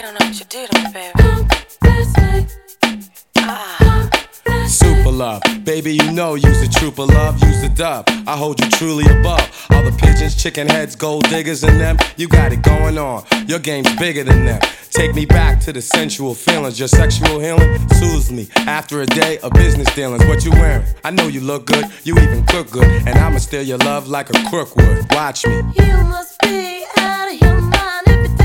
don't know what you did to me, baby. Super love, baby, you know you's a trooper love, you's a dove. I hold you truly above all the pigeons, chicken heads, gold diggers, and them. You got it going on, your game's bigger than them. Take me back to the sensual feelings, your sexual healing soothes me. After a day of business dealings, what you wearing? I know you look good, you even cook good, and I'ma steal your love like a crook would. Watch me. You must be out of here.